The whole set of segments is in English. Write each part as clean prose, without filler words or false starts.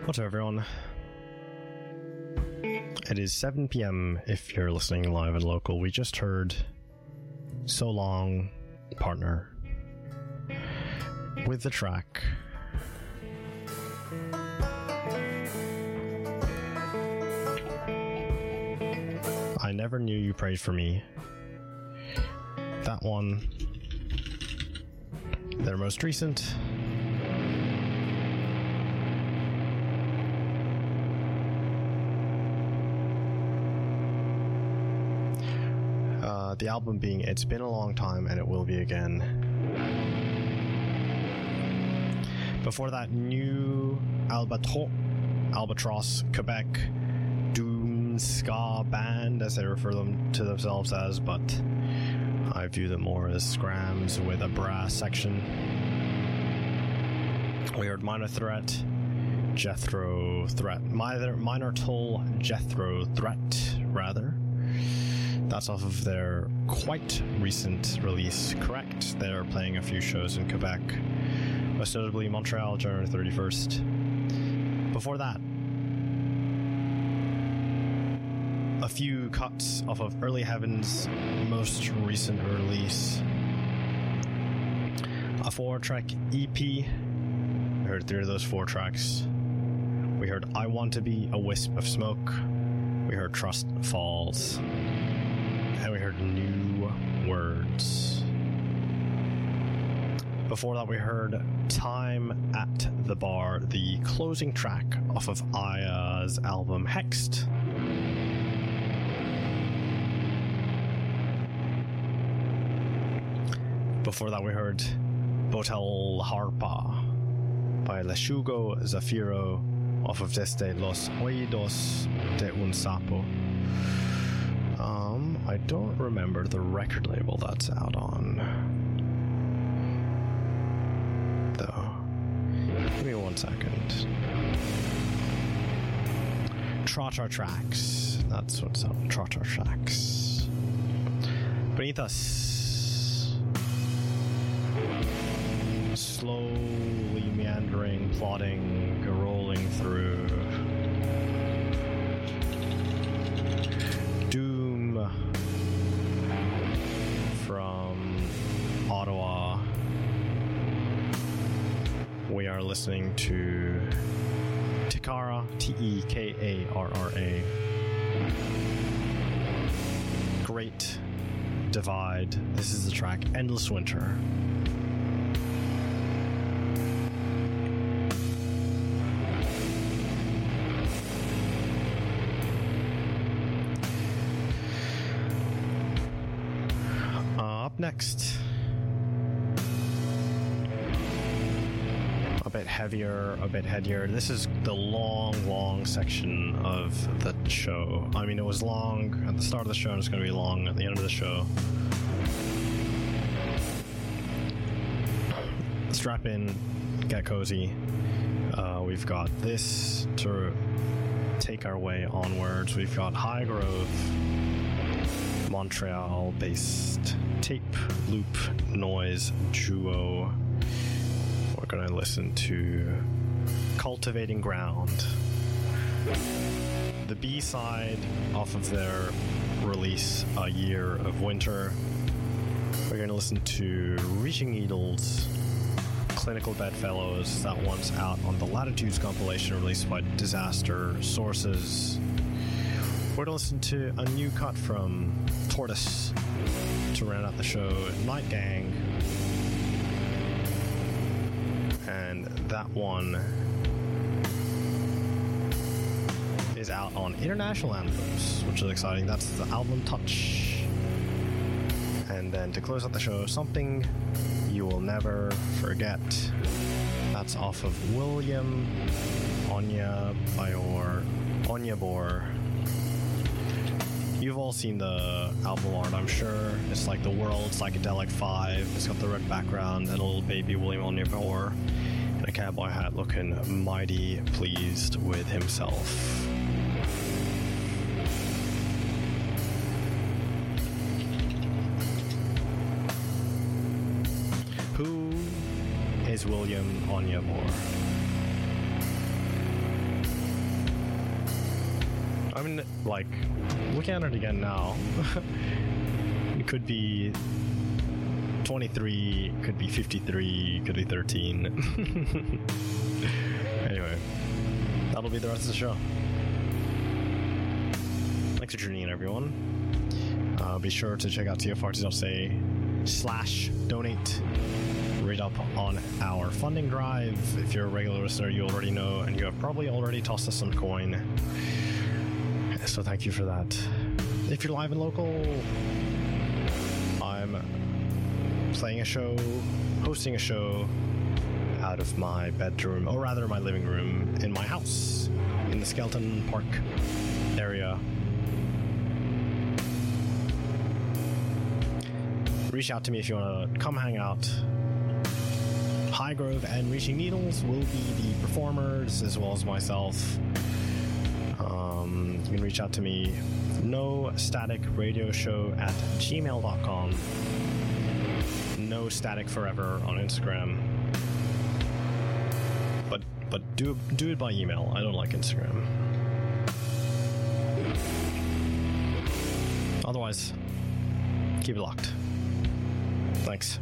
What's up, everyone? It is 7 p.m. if you're listening live and local. We just heard So Long, Partner, with the track I Never Knew You Prayed For Me. That one, their most recent. The album being It's Been a Long Time and It Will Be Again. Before that, new Albatross, Quebec, doom ska band, as they refer them to themselves as, but I view them more as scrams with a brass section. We heard Minor Threat, Jethro Threat, Minor Toll, Jethro Threat, rather. That's off of their quite recent release, Correct. They're playing a few shows in Quebec, most notably Montreal, January 31st. Before that, a few cuts off of Early Heaven's most recent release. A 4-track EP. We heard 3 of those 4 tracks. We heard I Want to Be a Wisp of Smoke. We heard Trust Falls. And we heard New Words. Before that, we heard Time at the Bar, the closing track off of Aya's album Hexed. Before that, we heard Botel Harpa by Lechugo Zafiro off of Desde los Oídos de un Sapo. I don't remember the record label that's out on, though. Give me 1 second. Trotter Tracks. That's what's up. Trotter Tracks. Beneath us, slowly meandering, plodding, rolling through. Doom from Ottawa. We are listening to Tekarra, Tekarra. Great Divide. This is the track Endless Winter. Up next, a bit heavier. This is the long section of the show. I mean, it was long at the start of the show, and it's going to be long at the end of the show. Strap in, get cozy. We've got this to take our way onwards. We've got High Grove, Montreal-based tape loop noise duo. We're going to listen to Cultivating Ground, the B-side off of their release A Year of Winter. We're going to listen to Reaching Needles, Clinical Bedfellows. That one's out on the Latitudes compilation released by Disaster Sources. We're going to listen to a new cut from Tortoise to round out the show, Night Gang. And that one is out on International Anthems, which is exciting. That's the album Touch. And then to close out the show, Something You Will Never Forget. That's off of William Onyeabor. You've all seen the album art, I'm sure. It's like the World Psychedelic 5. It's got the red background and a little baby William Onyeabor in a cowboy hat looking mighty pleased with himself. Who is William Onyeabor? mean, like, looking at it again now, it could be 23, could be 53, could be 13. Anyway, that'll be the rest of the show. Thanks for tuning in, everyone. Be sure to check out tfrt.ca/donate. Read up on our funding drive. If you're a regular listener, you already know, and you have probably already tossed us some coin. So thank you for that. If you're live and local, I'm playing a show, hosting a show out of my bedroom, or rather my living room in my house in the Skelton Park area. Reach out to me if you want to come hang out. Highgrove and Reaching Needles will be the performers, as well as myself. You can reach out to me, nostaticradioshow@gmail.com. No Static Forever on Instagram. But do it by email. I don't like Instagram. Otherwise, keep it locked. Thanks.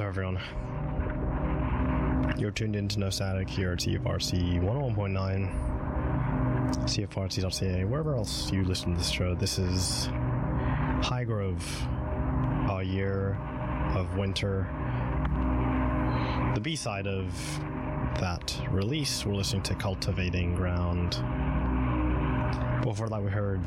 Pronto, everyone. You're tuned in to No Static here at CFRC 101.9, CFRC.ca, wherever else you listen to this show. This is Highgrove, A Year of Winter. The B-side of that release, we're listening to Cultivating Ground. Before that, we heard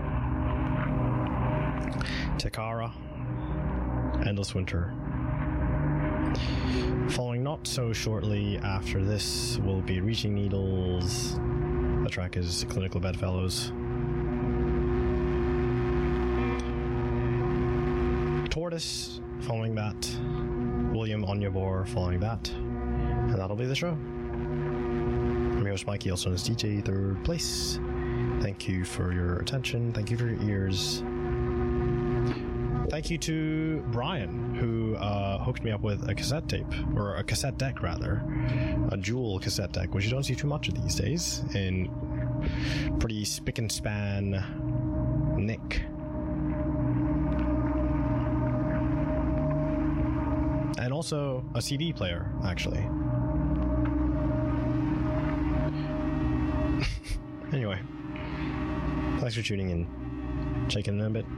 Tekara, Endless Winter. Following not so shortly after this will be Reaching Needles. The track is Clinical Bedfellows. Tortoise following that. William Onyabor following that. And that'll be the show. I'm your host Mikey, also known as DJ Third Place. Thank you for your attention. Thank you for your ears. Thank you to Brian, who hooked me up with a cassette tape, or a cassette deck rather, a Jewel cassette deck, which you don't see too much of these days, in pretty spick and span nick. And also a CD player, actually. Anyway, thanks for tuning in. Check in a bit.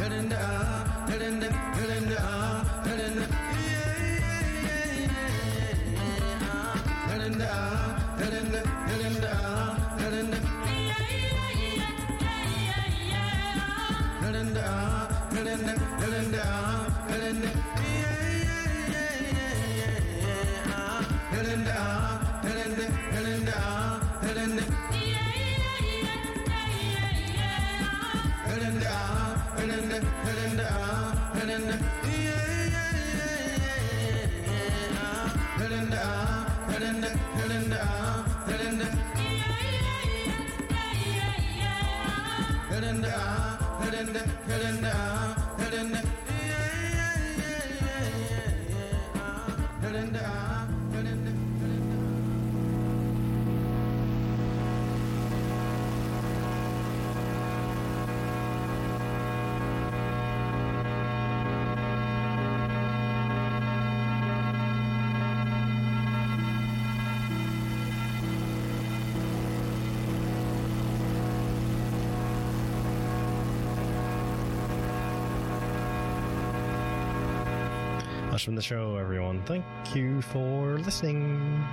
That's from the show, everyone. Thank you for listening.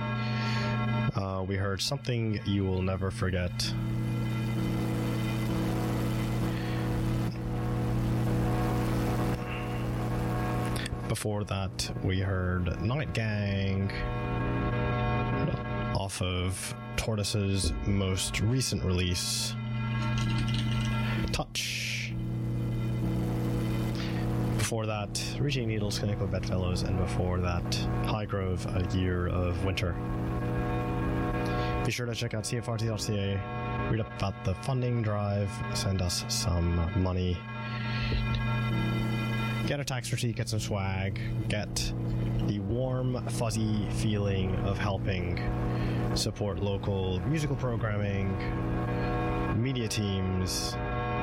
We heard Something You Will Never Forget. Before that, we heard Night Gang off of Tortoise's most recent release, Touch. Before that, Reaching Needles, Clinical Bedfellows, and before that, Highgrove, A Year of Winter. Be sure to check out cfrt.ca, read up about the funding drive, send us some money, get a tax receipt, get some swag, get the warm, fuzzy feeling of helping support local musical programming, media teams,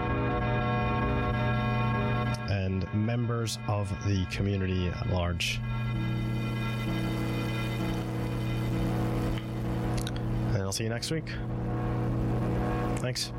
and members of the community at large. And I'll see you next week. Thanks.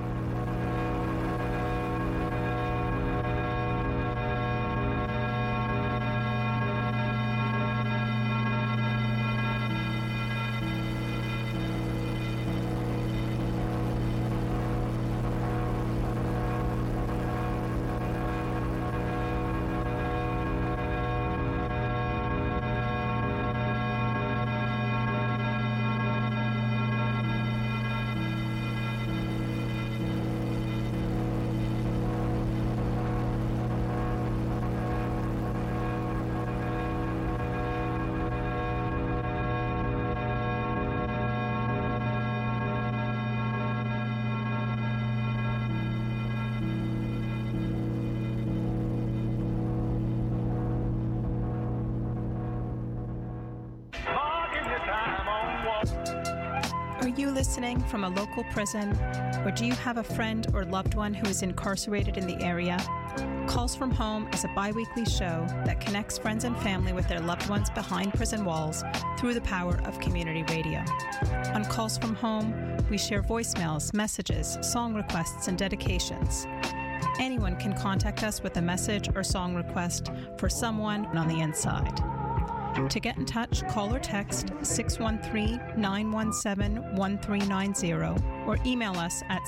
Are you listening from a local prison, or do you have a friend or loved one who is incarcerated in the area? Calls from Home is a bi-weekly show that connects friends and family with their loved ones behind prison walls through the power of community radio. On Calls from Home, we share voicemails, messages, song requests, and dedications. Anyone can contact us with a message or song request for someone on the inside. To get in touch, call or text 613-917-1390 or email us at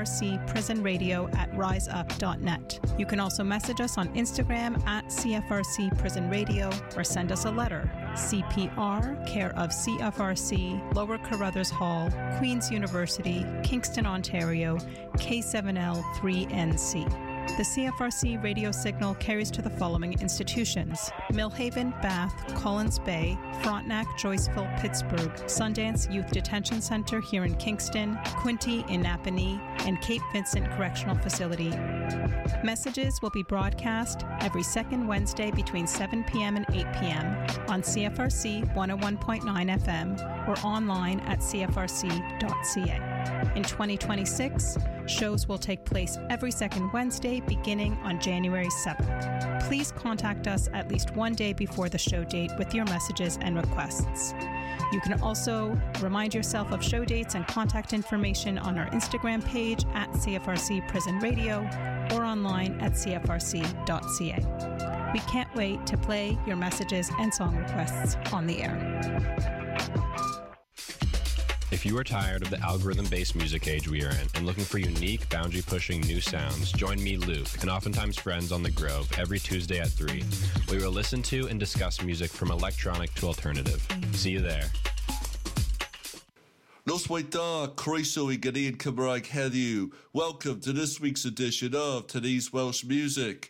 cfrcprisonradio@riseup.net. You can also message us on Instagram at cfrcprisonradio or send us a letter. CPR, care of CFRC, Lower Carruthers Hall, Queen's University, Kingston, Ontario, K7L3NC. The CFRC radio signal carries to the following institutions: Millhaven, Bath, Collins Bay, Frontenac, Joyceville, Pittsburgh, Sundance Youth Detention Center here in Kingston, Quinte in Napanee, and Cape Vincent Correctional Facility. Messages will be broadcast every second Wednesday between 7 p.m. and 8 p.m. on CFRC 101.9 FM or online at cfrc.ca. In 2026, shows will take place every second Wednesday beginning on January 7th. Please contact us at least one day before the show date with your messages and requests. You can also remind yourself of show dates and contact information on our Instagram page at CFRC Prison Radio or online at cfrc.ca. We can't wait to play your messages and song requests on the air. If you are tired of the algorithm-based music age we are in and looking for unique, boundary-pushing new sounds, join me, Luke, and oftentimes friends on The Grove every Tuesday at 3. We will listen to and discuss music from electronic to alternative. See you there. Noswaith da, croeso I Ghanaian Cymraeg heddiw. Welcome to this week's edition of Today's Welsh Music.